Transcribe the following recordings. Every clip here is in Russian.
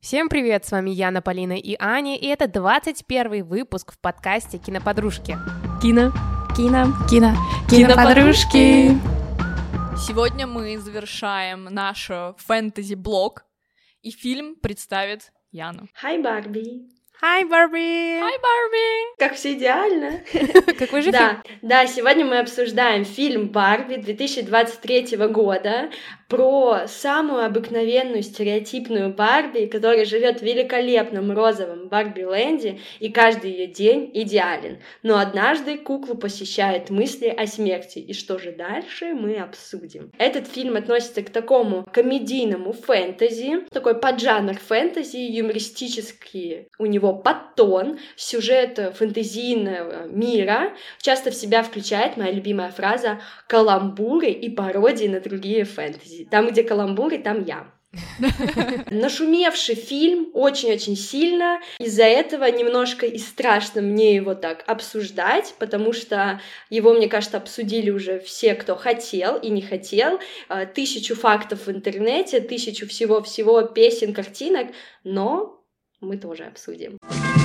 Всем привет, с вами Яна, Полина и Аня, и это 21-й выпуск в подкасте «Киноподружки». Киноподружки! Сегодня мы завершаем наш фэнтези-блог, и фильм представит Яна. Hi, Барби! Hi, Барби! Hi, Барби! Как все идеально. Какой же фильм? Да, сегодня мы обсуждаем фильм «Барби» 2023 года про самую обыкновенную стереотипную Барби, которая живет в великолепном розовом Барби-ленде, и каждый ее день идеален. Но однажды куклу посещают мысли о смерти, и что же дальше, мы обсудим. Этот фильм относится к такому комедийному фэнтези, такой поджанр фэнтези, юмористический у него подтон, сюжет фэнтезийного мира, часто в себя включает моя любимая фраза «каламбуры и пародии на другие фэнтези». Там, где каламбуры, там я. Нашумевший фильм очень-очень сильно, из-за этого немножко и страшно мне его так обсуждать, потому что его, мне кажется, обсудили уже все, кто хотел и не хотел, 1000 фактов в интернете, 1000 всего-всего песен, картинок, но мы тоже обсудим.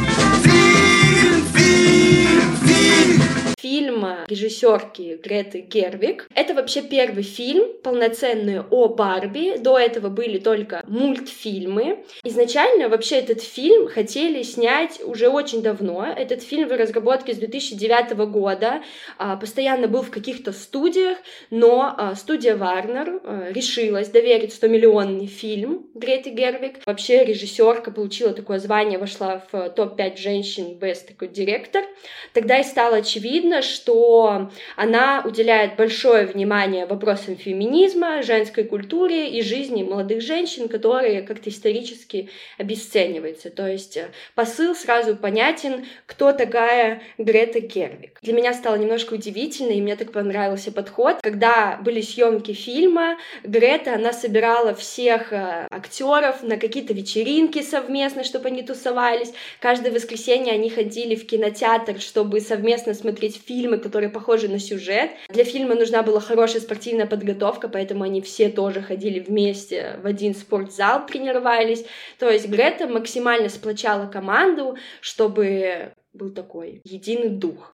Фильм режиссерки Греты Гервиг. Это вообще первый фильм полноценный о Барби. До этого были только мультфильмы. Изначально вообще этот фильм хотели снять уже очень давно. Этот фильм в разработке с 2009 года. Постоянно был в каких-то студиях, но студия Warner решилась доверить 100-миллионный фильм Греты Гервиг. Вообще режиссерка получила такое звание, вошла в топ-5 женщин Best такой директор. Тогда и стало очевидно, что она уделяет большое внимание вопросам феминизма, женской культуре и жизни молодых женщин, которые как-то исторически обесцениваются. То есть посыл сразу понятен, кто такая Грета Гервиг. Для меня стало немножко удивительно, и мне так понравился подход. Когда были съемки фильма, Грета, она собирала всех актеров на какие-то вечеринки совместно, чтобы они тусовались. Каждое воскресенье они ходили в кинотеатр, чтобы совместно смотреть фильмы, которые похожи на сюжет. Для фильма нужна была хорошая спортивная подготовка, поэтому они все тоже ходили вместе в один спортзал, тренировались. То есть Грета максимально сплочала команду, чтобы был такой единый дух.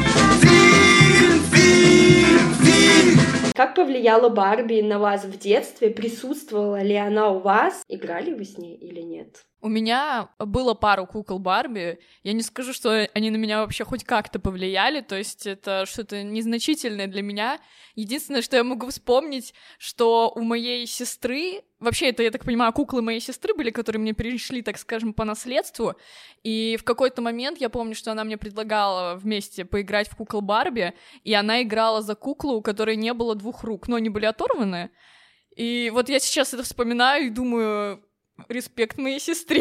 Как повлияла Барби на вас в детстве? Присутствовала ли она у вас? Играли вы с ней или нет? У меня было пару кукол Барби. Я не скажу, что они на меня вообще хоть как-то повлияли, то есть это что-то незначительное для меня. Единственное, что я могу вспомнить, что у моей сестры, вообще это, я так понимаю, куклы моей сестры были, которые мне перешли, так скажем, по наследству, и в какой-то момент я помню, что она мне предлагала вместе поиграть в кукол Барби, и она играла за куклу, у которой не было 2 рук, но они были оторваны. И вот я сейчас это вспоминаю и думаю... Респект моей сестре.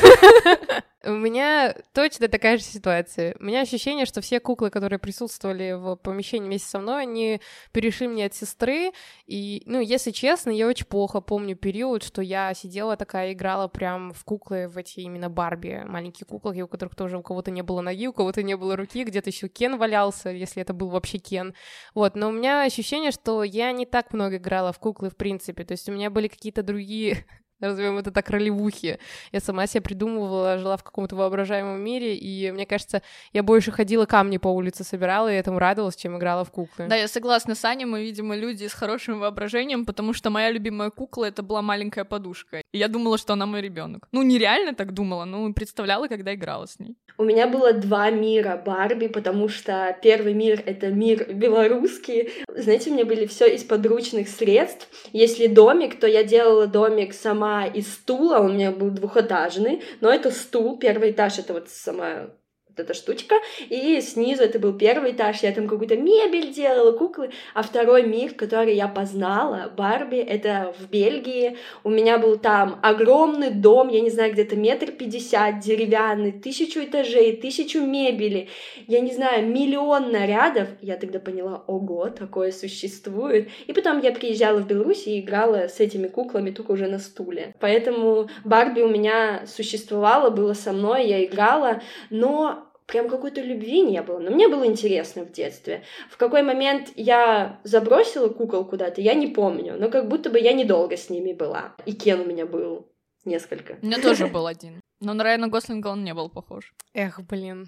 У меня точно такая же ситуация. У меня ощущение, что все куклы, которые присутствовали в помещении вместе со мной, они перешли мне от сестры. И, если честно, я очень плохо помню период, что я сидела такая, играла прям в куклы, в эти именно Барби, маленькие куклы, у которых тоже у кого-то не было ноги, у кого-то не было руки, где-то еще Кен валялся, если это был вообще Кен. Вот, но у меня ощущение, что я не так много играла в куклы в принципе. То есть у меня были какие-то другие... Назовем это так, ролевухи. Я сама себе придумывала, жила в каком-то воображаемом мире, и, мне кажется, я больше ходила камни по улице собирала, и этому радовалась, чем играла в куклы. Да, я согласна с Аней, мы, видимо, люди с хорошим воображением, потому что моя любимая кукла — это была маленькая подушка. И я думала, что она мой ребенок. Нереально так думала, представляла, когда играла с ней. У меня было 2 мира Барби, потому что первый мир — это мир белорусский. Знаете, у меня были все из подручных средств. Если домик, то я делала домик сама из стула, он у меня был 2-этажный, но это стул, первый этаж — это вот сама вот эта штучка, и снизу это был 1-й этаж, я там какую-то мебель делала, куклы, а второй мир, который я познала, Барби, это в Бельгии, у меня был там огромный дом, я не знаю, где-то 1,50 м, деревянный, 1000 этажей, 1000 мебели, я не знаю, 1 000 000 нарядов, я тогда поняла, ого, такое существует, и потом я приезжала в Беларусь и играла с этими куклами, только уже на стуле, поэтому Барби у меня существовала, было со мной, я играла, но прям какой-то любви не было, но мне было интересно в детстве. В какой момент я забросила кукол куда-то, я не помню, но как будто бы я недолго с ними была. И Кен у меня был несколько. У меня тоже был один. Но на Райана Гослинга он не был похож. Эх, блин.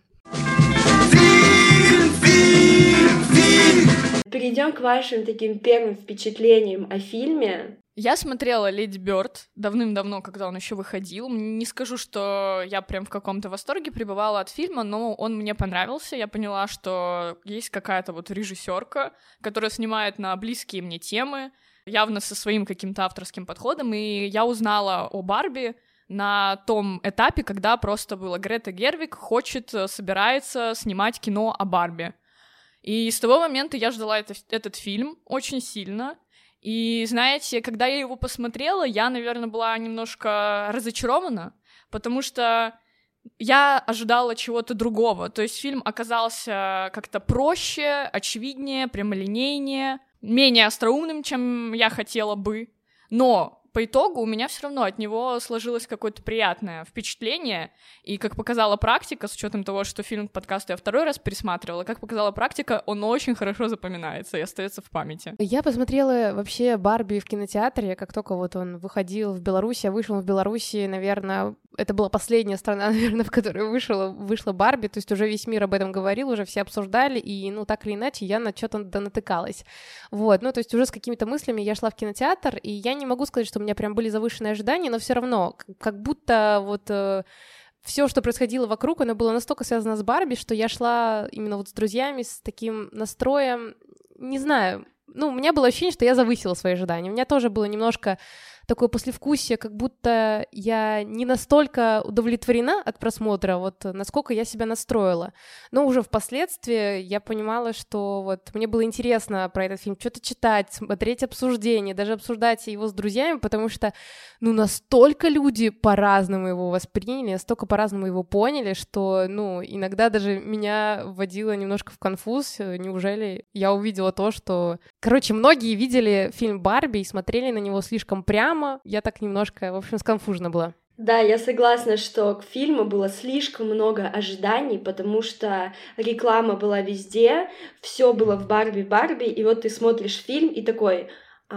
Перейдем к вашим таким первым впечатлениям о фильме. Я смотрела «Леди Бёрд» давным-давно, когда он еще выходил. Не скажу, что я прям в каком-то восторге пребывала от фильма, но он мне понравился. Я поняла, что есть какая-то вот режиссерка, которая снимает на близкие мне темы, явно со своим каким-то авторским подходом, и я узнала о «Барби» на том этапе, когда просто было Грета Гервиг собирается снимать кино о Барби. И с того момента я ждала этот фильм очень сильно. И, знаете, когда я его посмотрела, я, наверное, была немножко разочарована, потому что я ожидала чего-то другого. То есть фильм оказался как-то проще, очевиднее, прямолинейнее, менее остроумным, чем я хотела бы. Но по итогу у меня все равно от него сложилось какое-то приятное впечатление, и, как показала практика, с учетом того, что фильм к подкасту я второй раз пересматривала, как показала практика, он очень хорошо запоминается и остается в памяти. Я посмотрела вообще «Барби» в кинотеатре, как только вот он выходил в Беларуси, я вышла в Беларуси, наверное, это была последняя страна, наверное, в которой вышла «Барби», то есть уже весь мир об этом говорил, уже все обсуждали, и, ну, так или иначе, я на что-то натыкалась. Вот, ну, то есть уже с какими-то мыслями я шла в кинотеатр, и я не могу сказать, что у меня прям были завышенные ожидания, но все равно, как будто вот все, что происходило вокруг, оно было настолько связано с Барби, что я шла именно вот с друзьями с таким настроем, не знаю, ну, у меня было ощущение, что я завысила свои ожидания. У меня тоже было немножко такое послевкусие, как будто я не настолько удовлетворена от просмотра, вот насколько я себя настроила. Но уже впоследствии я понимала, что вот мне было интересно про этот фильм что-то читать, смотреть обсуждения, даже обсуждать его с друзьями, потому что, ну, настолько люди по-разному его восприняли, настолько по-разному его поняли, что, ну, иногда даже меня вводило немножко в конфуз. Неужели я увидела то, что... Короче, многие видели фильм «Барби» и смотрели на него слишком прямо. Я так немножко, в общем, сконфужена была. Да, я согласна, что к фильму было слишком много ожиданий, потому что реклама была везде, все было в Барби, и вот ты смотришь фильм и такой,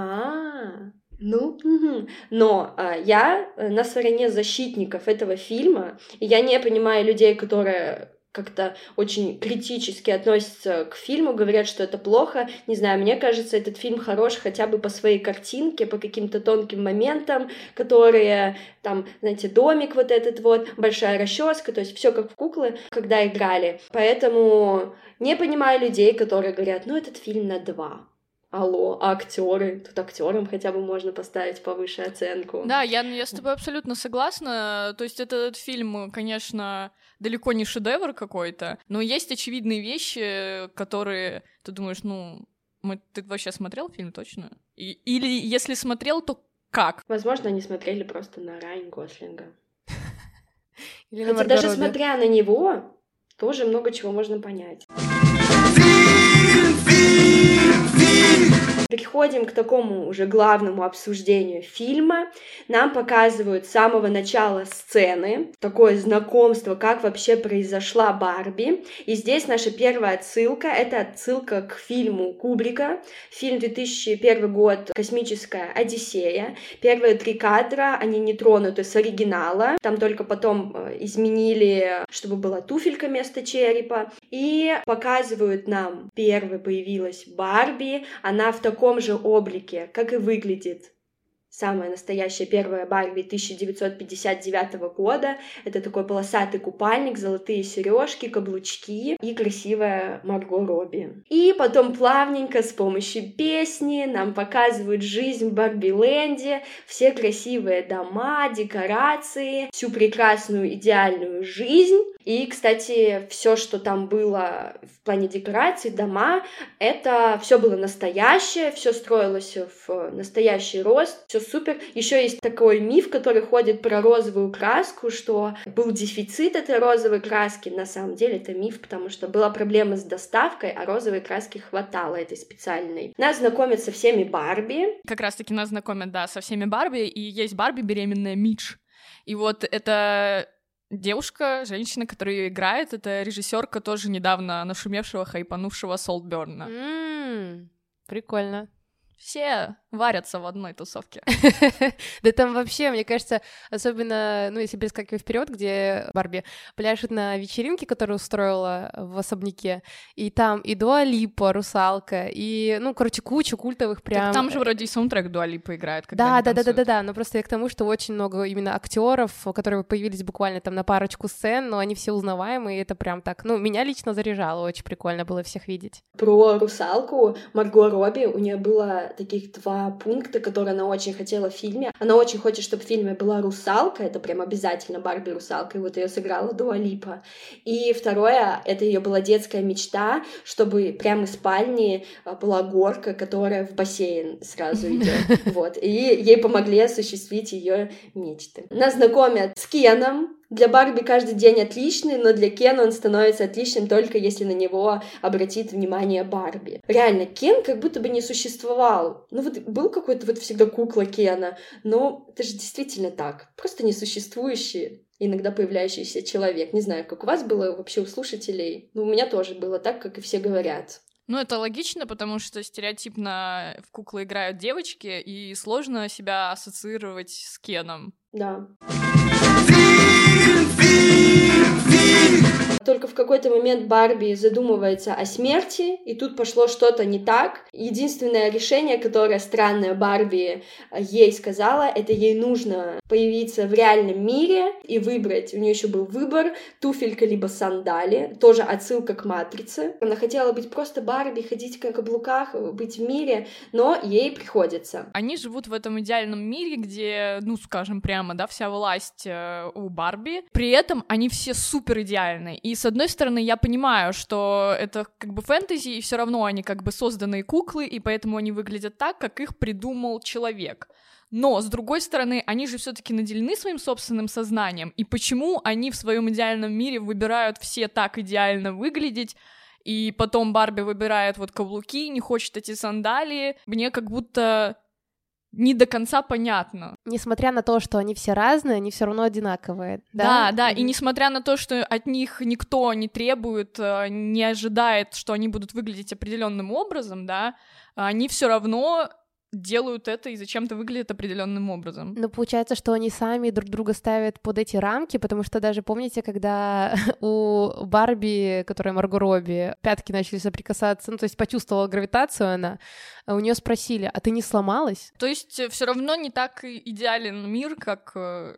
Но я на стороне защитников этого фильма, и я не понимаю людей, которые как-то очень критически относятся к фильму, говорят, что это плохо. Не знаю, мне кажется, этот фильм хорош хотя бы по своей картинке, по каким-то тонким моментам, которые, там, знаете, домик вот этот вот, большая расческа, то есть все как в куклы, когда играли. Поэтому не понимаю людей, которые говорят, ну, этот фильм на 2. Алло, а актеры? Тут актерам хотя бы можно поставить повыше оценку. Да, я с тобой абсолютно согласна. То есть этот фильм, конечно, далеко не шедевр какой-то, но есть очевидные вещи, которые ты думаешь, ну, ты вообще смотрел фильм точно? Или если смотрел, то как? Возможно, они смотрели просто на Райана Гослинга. Хотя даже смотря на него, тоже много чего можно понять. Переходим к такому уже главному обсуждению фильма. Нам показывают с самого начала сцены такое знакомство, как вообще произошла Барби. И здесь наша первая отсылка — это отсылка к фильму Кубрика. Фильм 2001 год «Космическая Одиссея». Первые 3 кадра, они не тронуты с оригинала. Там только потом изменили, чтобы была туфелька вместо черепа. И показывают нам, первой появилась Барби. Она в таком же облике, как и выглядит самая настоящая первая Барби 1959 года. Это такой полосатый купальник, золотые сережки, каблучки и красивая Марго Робби. И потом плавненько с помощью песни нам показывают жизнь в Барби-ленде, все красивые дома, декорации, всю прекрасную идеальную жизнь. И, кстати, все, что там было в плане декораций, дома, это все было настоящее, все строилось в настоящий рост, все супер. Еще есть такой миф, который ходит про розовую краску, что был дефицит этой розовой краски. На самом деле это миф, потому что была проблема с доставкой, а розовой краски хватало этой специальной. Нас знакомят со всеми Барби. Как раз-таки нас знакомят, да, со всеми Барби, и есть Барби беременная Мидж. И вот это... Девушка, женщина, которая ее играет, это режиссерка тоже недавно нашумевшего, хайпанувшего Солтберна. Прикольно. все варятся в одной тусовке. Да там вообще, мне кажется, особенно, ну, если перескакивать вперед, где Барби пляшет на вечеринке, которую устроила в особняке, и там и Дуа Липа, Русалка, и, ну, короче, куча культовых прям... Так там же вроде и саундтрек Дуа Липа играет, когда Да, но просто я к тому, что очень много именно актеров, которые появились буквально там на парочку сцен, но они все узнаваемые, и это прям так, ну, меня лично заряжало, очень прикольно было всех видеть. Про Русалку Марго Робби, у нее было таких 2 пункта, которые она очень хотела в фильме. Она очень хочет, чтобы в фильме была русалка, это прям обязательно Барби русалка, и вот ее сыграла Дуа Липа. И второе, это ее была детская мечта, чтобы прямо из спальни была горка, которая в бассейн сразу идет. Вот. И ей помогли осуществить ее мечты. Нас знакомят с Кеном. Для Барби каждый день отличный, но для Кена он становится отличным только если на него обратит внимание Барби. Реально, Кен как будто бы не существовал. Ну вот был какой-то вот всегда кукла Кена, но это же действительно так. Просто несуществующий, иногда появляющийся человек. Не знаю, как у вас было вообще у слушателей. Но у меня тоже было так, как и все говорят. Ну, это логично, потому что стереотипно в куклы играют девочки, и сложно себя ассоциировать с Кеном. Да. Только в какой-то момент Барби задумывается о смерти, и тут пошло что-то не так. Единственное решение, которое странная Барби ей сказала, это ей нужно появиться в реальном мире и выбрать. У нее еще был выбор: туфелька либо сандали, тоже отсылка к Матрице. Она хотела быть просто Барби, ходить на каблуках, быть в мире, но ей приходится. Они живут в этом идеальном мире, где, ну, скажем прямо, да, вся власть у Барби. При этом они все супер идеальные. И с одной стороны, я понимаю, что это как бы фэнтези, и все равно они как бы созданные куклы, и поэтому они выглядят так, как их придумал человек. Но, с другой стороны, они же все-таки наделены своим собственным сознанием, и почему они в своем идеальном мире выбирают все так идеально выглядеть, и потом Барби выбирает вот каблуки, не хочет эти сандалии, мне как будто не до конца понятно. Несмотря на то, что они все разные, они все равно одинаковые. Да, и несмотря на то, что от них никто не требует, не ожидает, что они будут выглядеть определенным образом, да, они все равно делают это и зачем-то выглядят определенным образом. Но получается, что они сами друг друга ставят под эти рамки, потому что даже помните, когда у Барби, которая Марго Робби, пятки начали соприкасаться, ну, то есть почувствовала гравитацию она, у нее спросили: а ты не сломалась? То есть все равно не так идеален мир, как...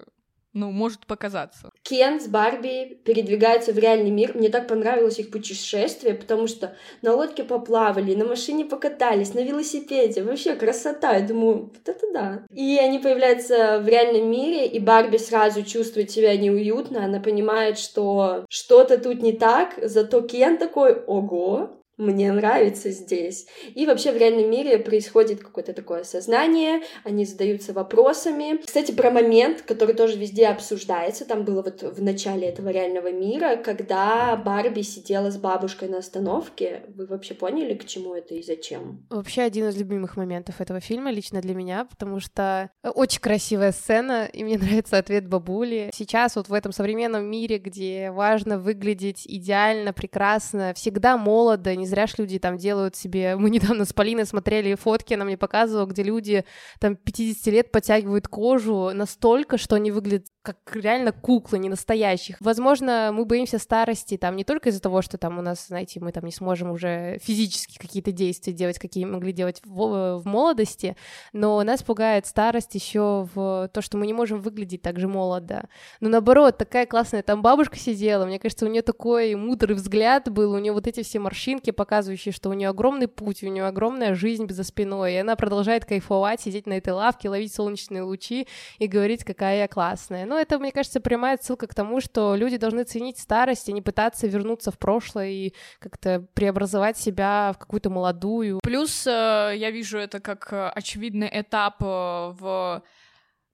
ну, может показаться. Кен с Барби передвигаются в реальный мир. Мне так понравилось их путешествие, потому что на лодке поплавали, на машине покатались, на велосипеде. Вообще красота. Я думаю, вот это да. И они появляются в реальном мире, и Барби сразу чувствует себя неуютно. Она понимает, что что-то тут не так, зато Кен такой: ого, мне нравится здесь. И вообще в реальном мире происходит какое-то такое осознание, они задаются вопросами. Кстати, про момент, который тоже везде обсуждается, там было вот в начале этого реального мира, когда Барби сидела с бабушкой на остановке. Вы вообще поняли, к чему это и зачем? Вообще один из любимых моментов этого фильма лично для меня, потому что очень красивая сцена, и мне нравится ответ бабули. Сейчас вот в этом современном мире, где важно выглядеть идеально, прекрасно, всегда молодо, не зря ж люди там делают себе... Мы недавно с Полиной смотрели фотки, она мне показывала, где люди там 50 лет подтягивают кожу настолько, что они выглядят как реально куклы, не настоящих. Возможно, мы боимся старости там не только из-за того, что там у нас, знаете, мы там не сможем уже физически какие-то действия делать, какие могли делать в молодости, но нас пугает старость еще в то, что мы не можем выглядеть так же молодо. Но наоборот, такая классная там бабушка сидела, мне кажется, у нее такой мудрый взгляд был, у нее вот эти все морщинки, показывающие, что у нее огромный путь, у нее огромная жизнь за спиной, и она продолжает кайфовать, сидеть на этой лавке, ловить солнечные лучи и говорить, какая я классная. Но это, мне кажется, прямая отсылка к тому, что люди должны ценить старость и не пытаться вернуться в прошлое и как-то преобразовать себя в какую-то молодую. Плюс я вижу это как очевидный этап в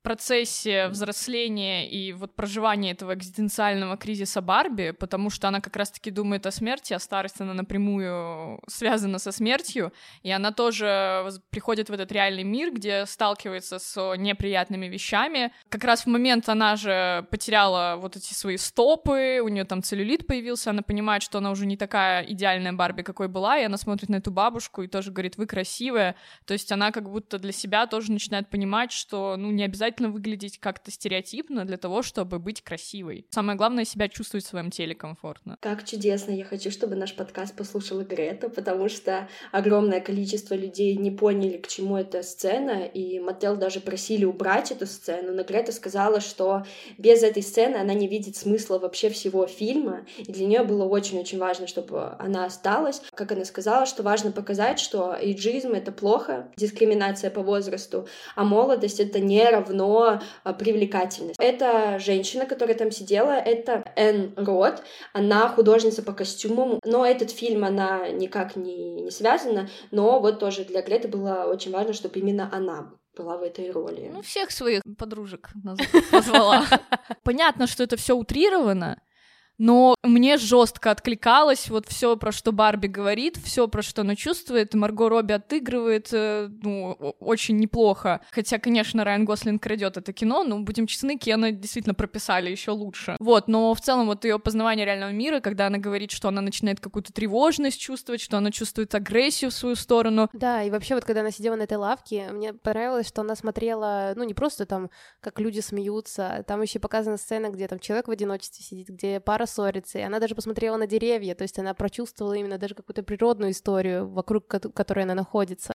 процессе взросления и вот проживания этого экзистенциального кризиса Барби, потому что она как раз-таки думает о смерти, а старость, она напрямую связана со смертью, и она тоже приходит в этот реальный мир, где сталкивается с неприятными вещами. Как раз в момент она же потеряла вот эти свои стопы, у нее там целлюлит появился, она понимает, что она уже не такая идеальная Барби, какой была, и она смотрит на эту бабушку и тоже говорит: вы красивая. То есть она как будто для себя тоже начинает понимать, что, ну, не обязательно выглядеть как-то стереотипно для того, чтобы быть красивой. Самое главное — себя чувствовать в своем теле комфортно. Как чудесно! Я хочу, чтобы наш подкаст послушала Грета, потому что огромное количество людей не поняли, к чему эта сцена, и Маттел даже просили убрать эту сцену, но Грета сказала, что без этой сцены она не видит смысла вообще всего фильма, и для нее было очень-очень важно, чтобы она осталась. Как она сказала, что важно показать, что эйджизм — это плохо, дискриминация по возрасту, а молодость — это не равно привлекательность. Эта женщина, которая там сидела, это Энн Рот, она художница по костюмам, но этот фильм она никак не связана, но вот тоже для Греты было очень важно, чтобы именно она была в этой роли. Ну, всех своих подружек позвала. Понятно, что это все утрировано, но мне жестко откликалось вот все, про что Барби говорит, все, про что она чувствует. Марго Робби отыгрывает, ну, очень неплохо. Хотя, конечно, Райан Гослинг крадет это кино, но, будем честны, Кена действительно прописали еще лучше. Вот, но в целом вот ее познавание реального мира, когда она говорит, что она начинает какую-то тревожность чувствовать, что она чувствует агрессию в свою сторону. Да, и вообще вот когда она сидела на этой лавке, мне понравилось, что она смотрела, ну, не просто там, как люди смеются, там еще показана сцена, где там человек в одиночестве сидит, где пара ссорится, и она даже посмотрела на деревья, то есть она прочувствовала именно даже какую-то природную историю, вокруг которой она находится.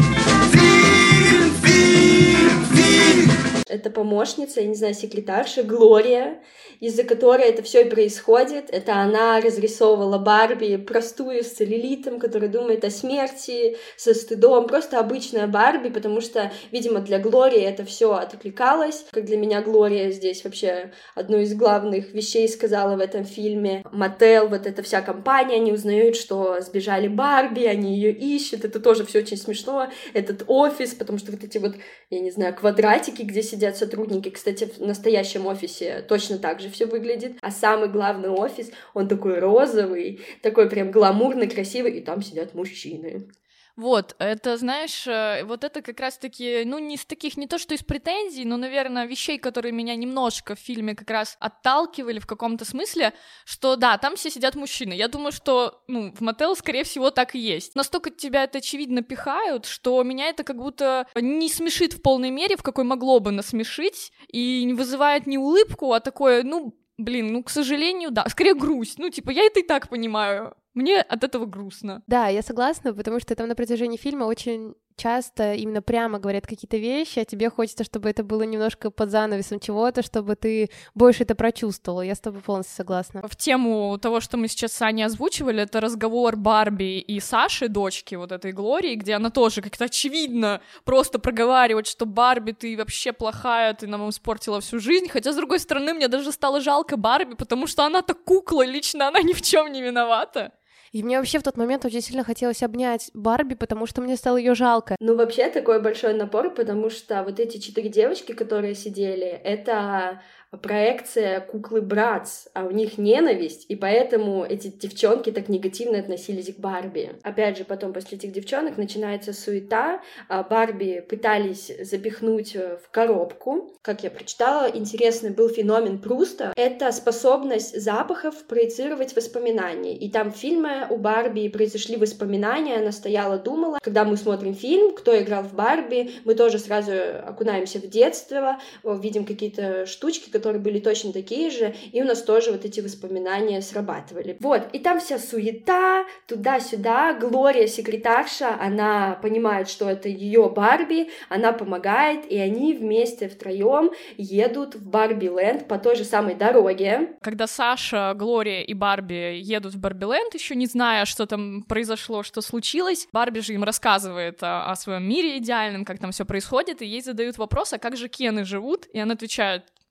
Это помощница, я не знаю, секретарша Глория, из-за которой это все и происходит. Это она разрисовывала Барби простую с целлюлитом, которая думает о смерти, со стыдом. Просто обычная Барби, потому что, видимо, для Глории это все откликалось. Как для меня Глория здесь вообще одну из главных вещей сказала в этом фильме. Маттел, вот эта вся компания, они узнают, что сбежали Барби, они ее ищут. Это тоже все очень смешно. Этот офис, потому что вот эти вот, я не знаю, квадратики, где сидят сотрудники. Кстати, в настоящем офисе точно так же все выглядит. А самый главный офис, он такой розовый, такой прям гламурный, красивый, и там сидят мужчины. Вот, это, знаешь, вот это как раз-таки, ну, не из таких, не то что из претензий, но, наверное, вещей, которые меня немножко в фильме как раз отталкивали в каком-то смысле, что, да, там все сидят мужчины. Я думаю, что, ну, в Маттел, скорее всего, так и есть. Настолько тебя это, очевидно, пихают, что меня это как будто не смешит в полной мере, в какой могло бы насмешить, и не вызывает не улыбку, а такое, ну, блин, ну, к сожалению, да, скорее грусть. Ну, типа, я это и так понимаю. Мне от этого грустно. Да, я согласна, потому что там на протяжении фильма очень часто именно прямо говорят какие-то вещи, а тебе хочется, чтобы это было немножко под занавесом чего-то, чтобы ты больше это прочувствовала. Я с тобой полностью согласна. В тему того, что мы сейчас с Аней озвучивали, это разговор Барби и Саши, дочки вот этой Глории, где она тоже как-то очевидно просто проговаривает, что Барби, ты вообще плохая, ты нам испортила всю жизнь. Хотя, с другой стороны, мне даже стало жалко Барби, потому что она-то кукла, лично она ни в чем не виновата. И мне вообще в тот момент очень сильно хотелось обнять Барби, потому что мне стало ее жалко. Ну, вообще, такой большой напор, потому что вот эти 4 девочки, которые сидели, это проекция куклы Братц, а у них ненависть, и поэтому эти девчонки так негативно относились к Барби. Опять же, потом после этих девчонок начинается суета, Барби пытались запихнуть в коробку. Как я прочитала, интересный был феномен Пруста. Это способность запахов проецировать воспоминания. И там в фильме у Барби произошли воспоминания, она стояла, думала. Когда мы смотрим фильм, кто играл в Барби, мы тоже сразу окунаемся в детство, видим какие-то штучки, которые были точно такие же, и у нас тоже вот эти воспоминания срабатывали. Вот, и там вся суета, туда-сюда, Глория, секретарша, она понимает, что это ее Барби, она помогает, и они вместе втроем едут в Барби-ленд по той же самой дороге. Когда Саша, Глория и Барби едут в Барби-ленд, еще не зная, что там произошло, что случилось, Барби же им рассказывает о своем мире идеальном, как там все происходит, и ей задают вопрос, а как же Кены живут? И она отвечает: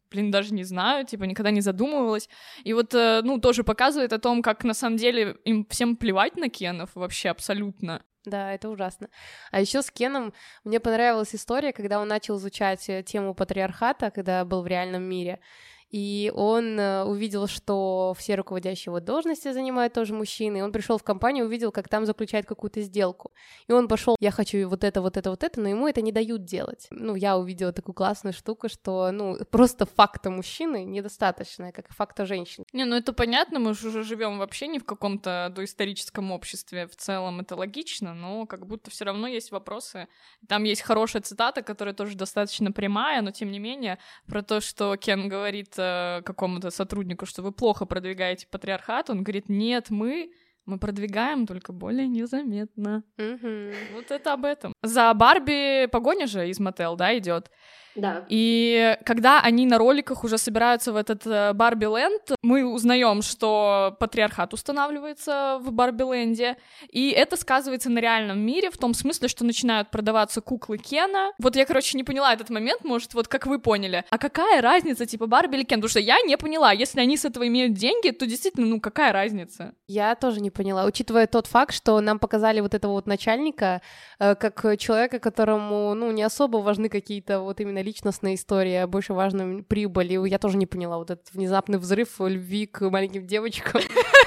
даже не знаю, типа, никогда не задумывалась. И вот, тоже показывает о том, как на самом деле им всем плевать на Кенов вообще абсолютно. Да, это ужасно. А еще с Кеном мне понравилась история, когда он начал изучать тему патриархата, когда был в реальном мире. И он увидел, что все руководящие его должности занимают тоже мужчины, и он пришел в компанию, увидел, как там заключают какую-то сделку. И он пошел: я хочу вот это, но ему это не дают делать. Я увидела такую классную штуку, что, просто факта мужчины недостаточно, как и факта женщины. Это понятно, мы же уже живем вообще не в каком-то доисторическом обществе, в целом это логично, но как будто все равно есть вопросы. Там есть хорошая цитата, которая тоже достаточно прямая, но тем не менее, про то, что Кен говорит какому-то сотруднику, что вы плохо продвигаете патриархат, он говорит: нет, мы продвигаем, только более незаметно. Вот это об этом. За Барби погоня же из Mattel, да, идет. Да. И когда они на роликах уже собираются в этот Барби-ленд, мы узнаем, что патриархат устанавливается в Барби-ленде, и это сказывается на реальном мире в том смысле, что начинают продаваться куклы Кена. Вот я, не поняла этот момент, может, вот как вы поняли. А какая разница, типа, Барби или Кен? Потому что я не поняла. Если они с этого имеют деньги, то действительно, какая разница? Я тоже не поняла, учитывая тот факт, что нам показали вот этого вот начальника как человека, которому, не особо важны какие-то вот именно личностная история, больше важна прибыль. И я тоже не поняла вот этот внезапный взрыв любви к маленьким девочкам.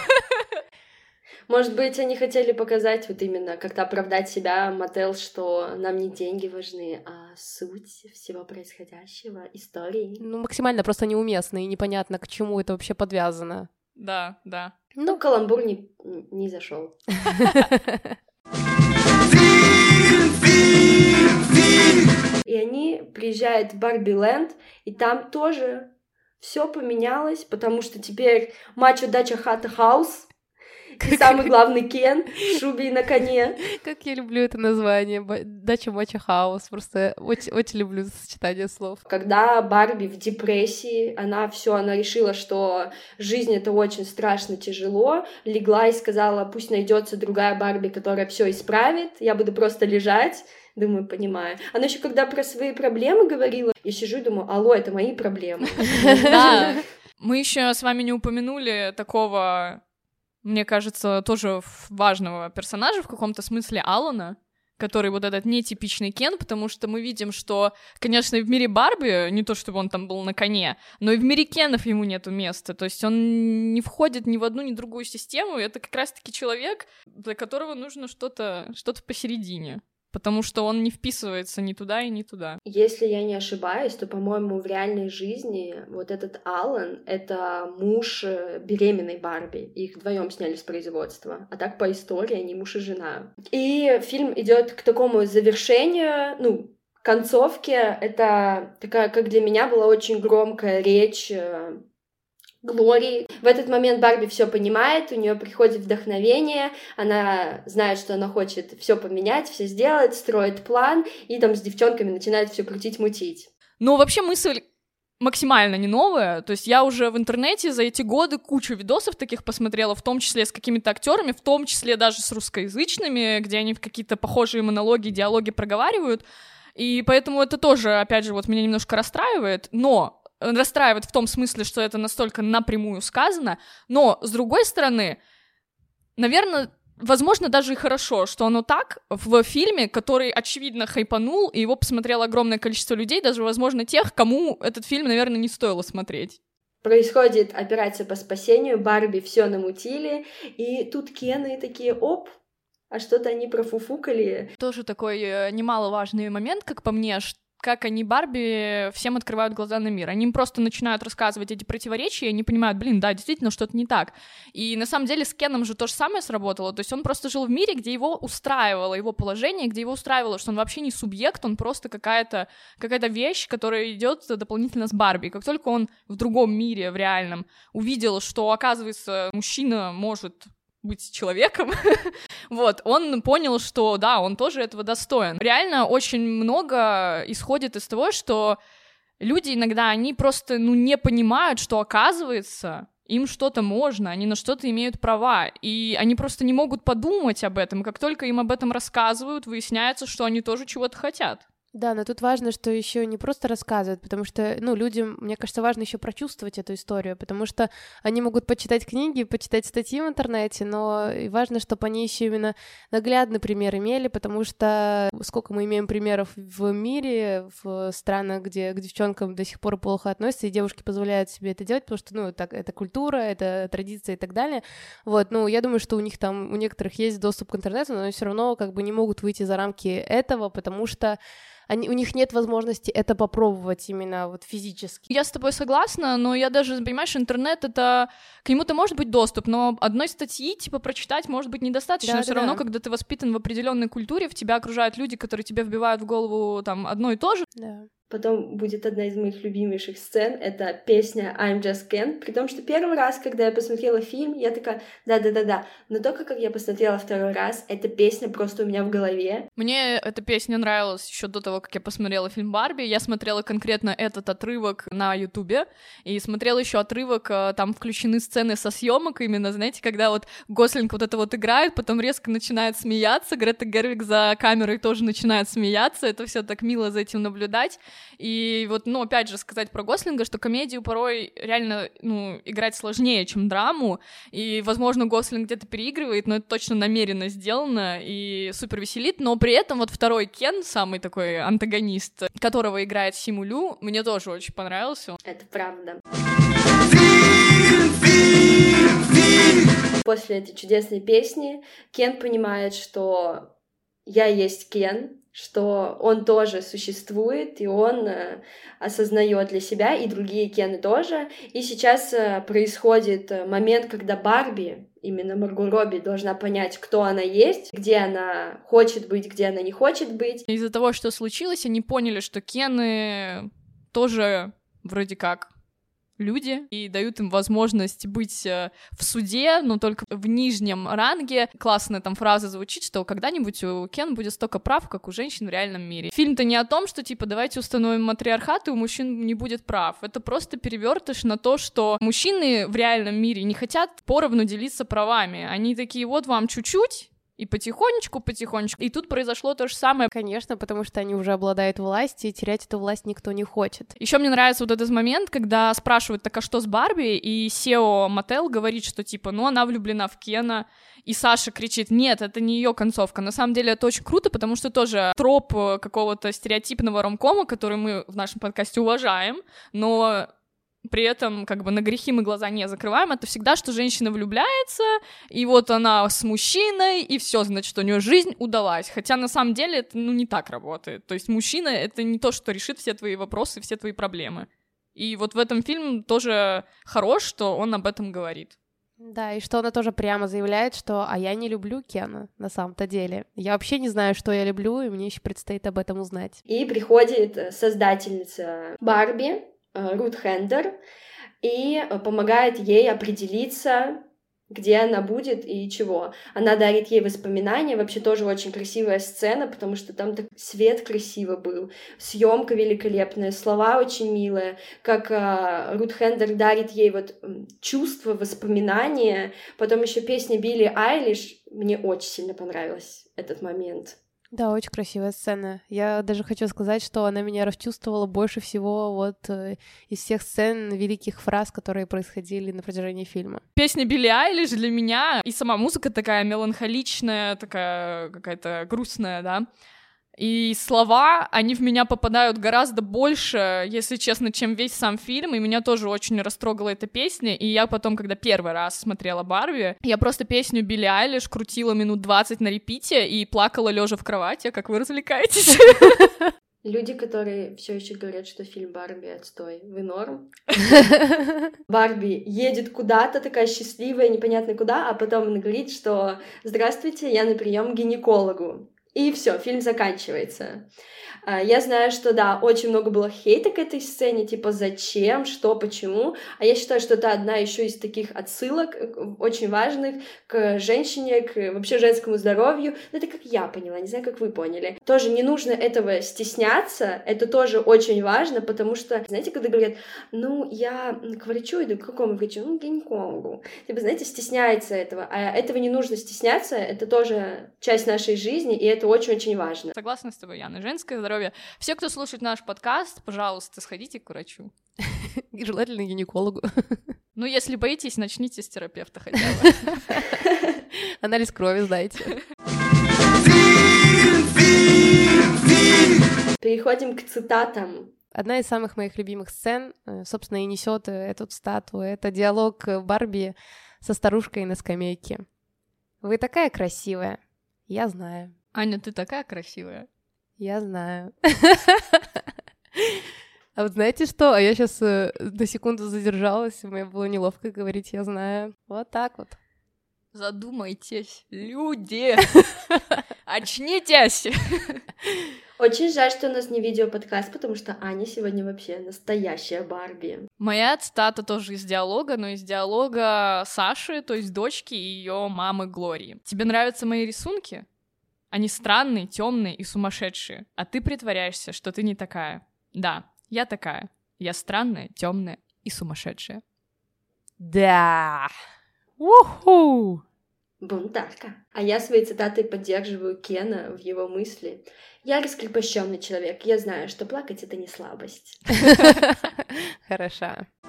Может быть, они хотели показать вот именно, как-то оправдать себя, Mattel, что нам не деньги важны, а суть всего происходящего, истории. Максимально просто неуместно и непонятно, к чему это вообще подвязано. Да, да. Каламбур не зашел. И они приезжают в Барби-ленд, и там тоже все поменялось, потому что теперь мачо дача хата хаус, и самый главный Кен в шубе и на коне. Как я люблю это название, дача мачо хаус, просто очень, очень люблю сочетание слов. Когда Барби в депрессии, она решила, что жизнь — это очень страшно тяжело, легла и сказала: пусть найдется другая Барби, которая все исправит, я буду просто лежать. Думаю, понимаю. Она еще когда про свои проблемы говорила, я сижу и думаю: алло, это мои проблемы. Да. Мы еще с вами не упомянули такого, мне кажется, тоже важного персонажа в каком-то смысле, Алана, который вот этот нетипичный Кен, потому что мы видим, что, конечно, и в мире Барби, не то чтобы он там был на коне, но и в мире Кенов ему нету места, то есть он не входит ни в одну, ни в другую систему, это как раз-таки человек, для которого нужно что-то посередине. Потому что он не вписывается ни туда и ни туда. Если я не ошибаюсь, то, по-моему, в реальной жизни вот этот Алан — это муж беременной Барби. Их вдвоем сняли с производства. А так по истории они муж и жена. И фильм идет к такому завершению, концовке. Это такая, как для меня, была очень громкая речь Глории. В этот момент Барби все понимает, у нее приходит вдохновение, она знает, что она хочет все поменять, все сделать, строит план, и там с девчонками начинает все крутить-мутить. Но вообще мысль максимально не новая, то есть я уже в интернете за эти годы кучу видосов таких посмотрела, в том числе с какими-то актерами, в том числе даже с русскоязычными, где они в какие-то похожие монологи, диалоги проговаривают, и поэтому это тоже, опять же, вот меня немножко расстраивает, но расстраивает в том смысле, что это настолько напрямую сказано, но, с другой стороны, наверное, возможно, даже и хорошо, что оно так в фильме, который, очевидно, хайпанул, и его посмотрело огромное количество людей, даже, возможно, тех, кому этот фильм, наверное, не стоило смотреть. Происходит операция по спасению, Барби все намутили, и тут Кены такие: оп, а что-то они профуфукали. Тоже такой немаловажный момент, как по мне, как они, Барби, всем открывают глаза на мир. Они им просто начинают рассказывать эти противоречия, и они понимают: да, действительно, что-то не так. И на самом деле с Кеном же то же самое сработало. То есть он просто жил в мире, где его устраивало его положение, где его устраивало, что он вообще не субъект, он просто какая-то вещь, которая идет дополнительно с Барби. Как только он в другом мире, в реальном, увидел, что, оказывается, мужчина может быть человеком, вот, он понял, что да, он тоже этого достоин. Реально очень много исходит из того, что люди иногда, они просто, не понимают, что, оказывается, им что-то можно, они на что-то имеют права, и они просто не могут подумать об этом. Как только им об этом рассказывают, выясняется, что они тоже чего-то хотят. Да, но тут важно, что еще не просто рассказывают, потому что, ну, людям, мне кажется, важно еще прочувствовать эту историю, потому что они могут почитать книги, почитать статьи в интернете, но и важно, чтобы они еще именно наглядный пример имели, потому что сколько мы имеем примеров в мире, в странах, где к девчонкам до сих пор плохо относятся, и девушки позволяют себе это делать, потому что, ну, так, это культура, это традиция и так далее. Вот, ну, я думаю, что у них там, у некоторых есть доступ к интернету, но они все равно как бы не могут выйти за рамки этого, потому что у них нет возможности это попробовать именно вот физически. Я с тобой согласна, но я даже, понимаешь, интернет, это к нему-то может быть доступ, но одной статьи, типа, прочитать может быть недостаточно. Да, все равно, когда ты воспитан в определенной культуре, в тебя окружают люди, которые тебе вбивают в голову там одно и то же. Да. Потом будет одна из моих любимейших сцен, это песня I'm Just Ken, при том, что первый раз, когда я посмотрела фильм, я такая, да-да-да-да, но только как я посмотрела второй раз, эта песня просто у меня в голове. Мне эта песня нравилась еще до того, как я посмотрела фильм «Барби», я смотрела конкретно этот отрывок на Ютубе, и смотрела еще отрывок, там включены сцены со съемок именно, знаете, когда вот Гослинг вот это вот играет, потом резко начинает смеяться, Грета Гервиг за камерой тоже начинает смеяться, это все так мило за этим наблюдать. И вот, ну, опять же, сказать про Гослинга, что комедию порой реально, ну, играть сложнее, чем драму, и, возможно, Гослинг где-то переигрывает, но это точно намеренно сделано и супер веселит, но при этом вот второй Кен, самый такой антагонист, которого играет Симу Лю, мне тоже очень понравился. Это правда. После этой чудесной песни Кен понимает, что я есть Кен, что он тоже существует, и он осознает для себя, и другие Кены тоже. И сейчас происходит момент, когда Барби, именно Марго Робби, должна понять, кто она есть, где она хочет быть, где она не хочет быть. Из-за того, что случилось, они поняли, что Кены тоже вроде как люди, и дают им возможность быть в суде, но только в нижнем ранге. Классная там фраза звучит, что когда-нибудь у Кен будет столько прав, как у женщин в реальном мире. Фильм-то не о том, что, типа, давайте установим матриархат, и у мужчин не будет прав. Это просто перевертыш на то, что мужчины в реальном мире не хотят поровну делиться правами. Они такие, вот вам чуть-чуть, и потихонечку. И тут произошло то же самое. Конечно, потому что они уже обладают властью, и терять эту власть никто не хочет. Еще мне нравится вот этот момент, когда спрашивают, так а что с Барби? И Сео Мотел говорит, что типа, ну она влюблена в Кена. И Саша кричит, нет, это не ее концовка. На самом деле это очень круто, потому что тоже троп какого-то стереотипного ромкома, который мы в нашем подкасте уважаем, но при этом как бы на грехи мы глаза не закрываем, это всегда, что женщина влюбляется, и вот она с мужчиной, и все, значит, у нее жизнь удалась. Хотя на самом деле это, ну, не так работает. То есть мужчина — это не то, что решит все твои вопросы, все твои проблемы. И вот в этом фильме тоже хорош, что он об этом говорит. Да, и что она тоже прямо заявляет, что «а я не люблю Кена на самом-то деле. Я вообще не знаю, что я люблю, и мне еще предстоит об этом узнать». И приходит создательница Барби, Рут Хендер, и помогает ей определиться, где она будет и чего. Она дарит ей воспоминания, вообще тоже очень красивая сцена, потому что там так свет красиво был, съемка великолепная, слова очень милые, как Рут Хендер дарит ей вот чувства, воспоминания, потом еще песня Билли Айлиш, мне очень сильно понравилась этот момент. Да, очень красивая сцена. Я даже хочу сказать, что она меня расчувствовала больше всего вот из всех сцен великих фраз, которые происходили на протяжении фильма. Песня Билли Айлиш для меня, и сама музыка такая меланхоличная, такая какая-то грустная, да, и слова, они в меня попадают гораздо больше, если честно, чем весь сам фильм, и меня тоже очень растрогала эта песня, и я потом, когда первый раз смотрела Барби, я просто песню Билли Айлиш крутила минут 20 на репите и плакала лежа в кровати. Как вы развлекаетесь? Люди, которые все еще говорят, что фильм Барби отстой, вы норм? Барби едет куда-то, такая счастливая, непонятно куда, а потом она говорит, что «Здравствуйте, я на прием к гинекологу». И все, фильм заканчивается. Я знаю, что, да, очень много было хейта к этой сцене, типа, зачем, что, почему. А я считаю, что это одна еще из таких отсылок очень важных к женщине, к вообще женскому здоровью. Ну, это как я поняла, не знаю, как вы поняли. Тоже не нужно этого стесняться, это тоже очень важно, потому что, знаете, когда говорят, ну, я к врачу иду, к какому врачу? Ну, к гинекологу. Типа, знаете, стесняется этого. А этого не нужно стесняться, это тоже часть нашей жизни, и это очень-очень важно. Согласна с тобой, Яна. Женское здоровье здоровья. Все, кто слушает наш подкаст, пожалуйста, сходите к врачу. И желательно гинекологу. Ну, если боитесь, начните с терапевта хотя бы. Анализ крови сдайте. Переходим к цитатам. Одна из самых моих любимых сцен, собственно, и несет эту цитату. Это диалог Барби со старушкой на скамейке. «Вы такая красивая. Я знаю». Аня, ты такая красивая. Я знаю. А вот знаете что? А я сейчас на секунду задержалась, мне было неловко говорить «я знаю». Вот так вот. Задумайтесь, люди! Очнитесь! Очень жаль, что у нас не видеоподкаст, потому что Аня сегодня вообще настоящая Барби. Моя цитата тоже из диалога, но из диалога Саши, то есть дочки и ее мамы Глории. «Тебе нравятся мои рисунки? Они странные, темные и сумасшедшие, а ты притворяешься, что ты не такая. Да, я такая. Я странная, темная и сумасшедшая». Да! Уху! Бунтарка. А я своей цитатой поддерживаю Кена в его мысли. Я раскрепощенный человек. Я знаю, что плакать — это не слабость. Хороша.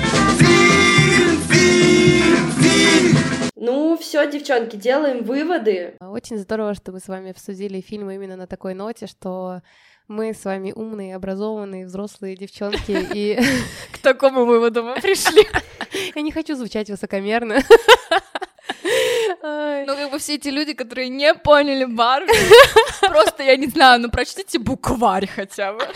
Ну, все, девчонки, делаем выводы. Очень здорово, что мы с вами обсудили фильмы именно на такой ноте, что мы с вами умные, образованные, взрослые девчонки, и К такому выводу мы пришли. я не хочу звучать высокомерно. Ну, как бы все эти люди, которые не поняли Барби, просто, я не знаю, ну, прочтите букварь хотя бы.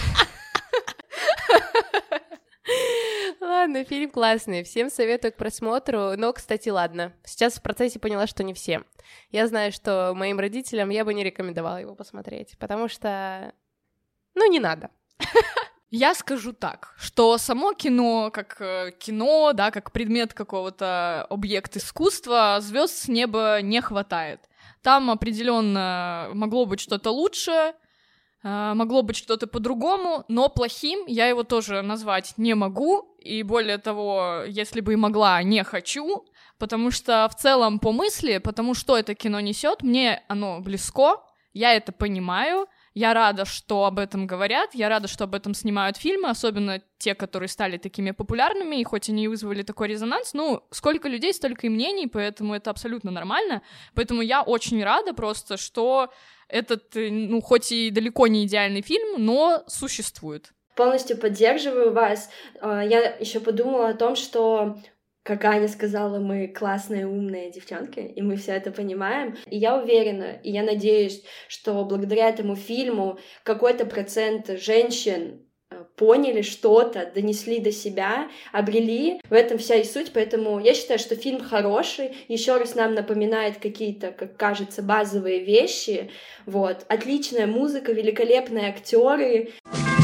Ладно, фильм классный, всем советую к просмотру, но, кстати, ладно, сейчас в процессе поняла, что не всем. Я знаю, что моим родителям я бы не рекомендовала его посмотреть, потому что, ну, не надо. Я скажу так, что само кино, как кино, да, как предмет какого-то объекта искусства, звезд с неба не хватает. Там определенно могло быть что-то лучше, могло быть что-то по-другому, но плохим я его тоже назвать не могу, и более того, если бы и могла, не хочу, потому что в целом по мысли, потому что это кино несет, мне оно близко, я это понимаю. Я рада, что об этом говорят, я рада, что об этом снимают фильмы, особенно те, которые стали такими популярными, и хоть они и вызвали такой резонанс, ну, сколько людей, столько и мнений, поэтому это абсолютно нормально. Поэтому я очень рада просто, что этот, ну, хоть и далеко не идеальный фильм, но существует. Полностью поддерживаю вас. Я еще подумала о том, что, как Аня сказала, мы классные, умные девчонки, и мы все это понимаем. И я уверена, и я надеюсь, что благодаря этому фильму какой-то процент женщин поняли что-то, донесли до себя, обрели. В этом вся и суть, поэтому я считаю, что фильм хороший, еще раз нам напоминает какие-то, как кажется, базовые вещи. Вот. Отличная музыка, великолепные актеры.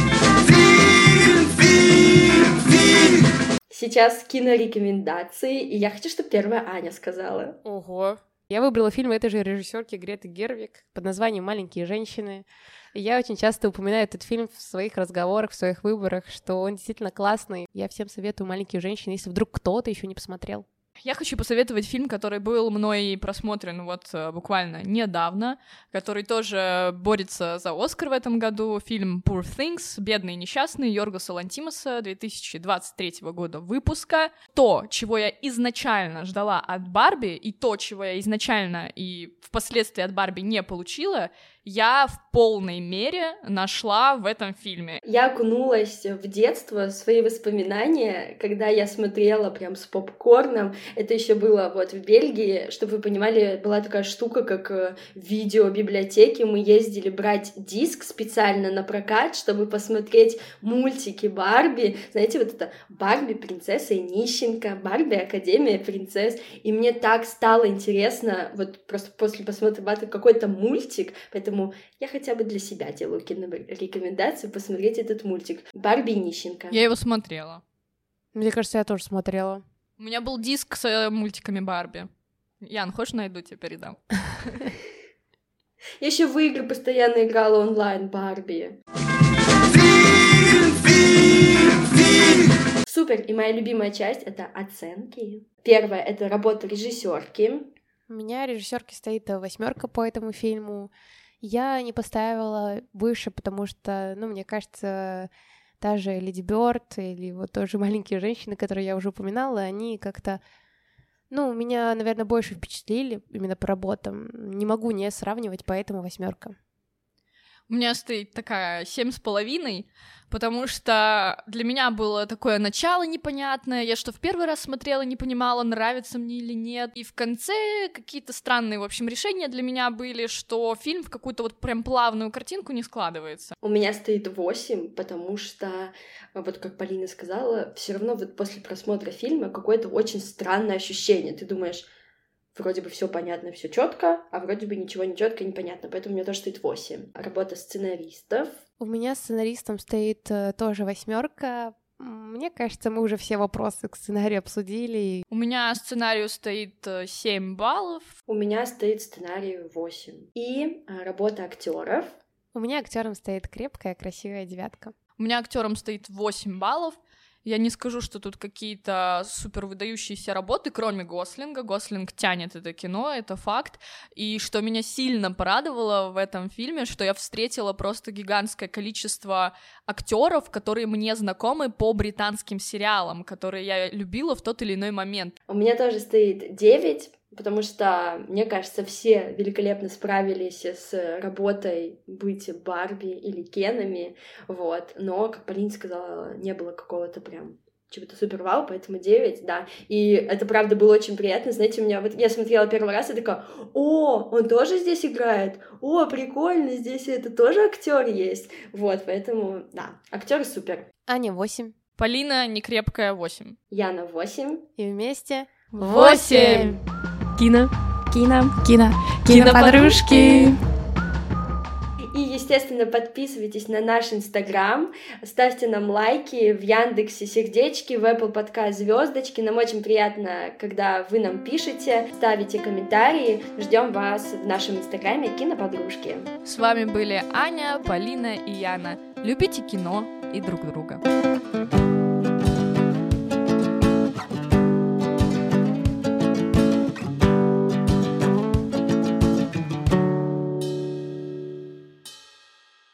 Сейчас кинорекомендации, и я хочу, чтобы первая Аня сказала. Ого. Я выбрала фильм этой же режиссерки Греты Гервиг под названием «Маленькие женщины». И я очень часто упоминаю этот фильм в своих разговорах, в своих выборах, что он действительно классный. Я всем советую «Маленькие женщины», если вдруг кто-то еще не посмотрел. Я хочу посоветовать фильм, который был мной просмотрен вот буквально недавно, который тоже борется за Оскар в этом году. Фильм Poor Things, «Бедный и несчастный» Йоргоса Лантимоса 2023 года выпуска. То, чего я изначально ждала от Барби, и то, чего я изначально и впоследствии от Барби не получила, я в полной мере нашла в этом фильме. Я окунулась в детство, в свои воспоминания, когда я смотрела прям с попкорном. Это еще было вот в Бельгии, чтобы вы понимали, была такая штука, как видеобиблиотеки. Мы ездили брать диск специально на прокат, чтобы посмотреть мультики Барби. Знаете, вот это Барби, принцесса и нищенка, Барби, Академия принцесс. И мне так стало интересно, вот просто после просмотра Барби какой-то мультик, поэтому я хотя бы для себя делаю кинорекомендацию посмотреть этот мультик. Барби и нищенка. Я его смотрела. Мне кажется, я тоже смотрела. У меня был диск с мультиками Барби. Ян, хочешь, найду, тебе передам? Я еще в игры постоянно играла онлайн Барби. Супер! И моя любимая часть — это оценки. Первое — это работа режиссерки. У меня режиссерки стоит 8 по этому фильму. Я не поставила выше, потому что, мне кажется, та же Леди Бёрд или вот тоже «Маленькие женщины», которые я уже упоминала, они как-то, меня, наверное, больше впечатлили именно по работам. Не могу не сравнивать, поэтому 8. У меня стоит такая 7,5, потому что для меня было такое начало непонятное, я что в первый раз смотрела, не понимала, нравится мне или нет, и в конце какие-то странные, в общем, решения для меня были, что фильм в какую-то вот прям плавную картинку не складывается. У меня стоит 8, потому что, вот как Полина сказала, все равно вот после просмотра фильма какое-то очень странное ощущение, ты думаешь, вроде бы все понятно, все четко, а вроде бы ничего не четко, непонятно. Поэтому у меня тоже стоит 8. Работа сценаристов. У меня сценаристом стоит тоже 8. Мне кажется, мы уже все вопросы к сценарию обсудили. У меня сценарию стоит 7 баллов. У меня стоит сценарию 8. И работа актеров. У меня актером стоит крепкая, красивая 9. У меня актером стоит 8 баллов. Я не скажу, что тут какие-то супер выдающиеся работы, кроме Гослинга. Гослинг тянет это кино, это факт. И что меня сильно порадовало в этом фильме, что я встретила просто гигантское количество актеров, которые мне знакомы по британским сериалам, которые я любила в тот или иной момент. У меня тоже стоит 9, потому что, мне кажется, все великолепно справились с работой быть Барби или Кенами, вот, но, как Полина сказала, не было какого-то прям чего-то супер-вау, поэтому 9, да, и это, правда, было очень приятно, знаете, у меня вот, я смотрела первый раз и такая, о, он тоже здесь играет, о, прикольно, здесь это тоже актер есть, вот, поэтому, да, актеры супер. Аня 8. Полина некрепкая 8. Яна 8. И вместе 8. Киноподружки. И, естественно, подписывайтесь на наш Инстаграм, ставьте нам лайки в Яндексе, сердечки, в Apple Podcast звездочки. Нам очень приятно, когда вы нам пишете, ставите комментарии. Ждем вас в нашем Инстаграме Киноподружки. С вами были Аня, Полина и Яна. Любите кино и друг друга.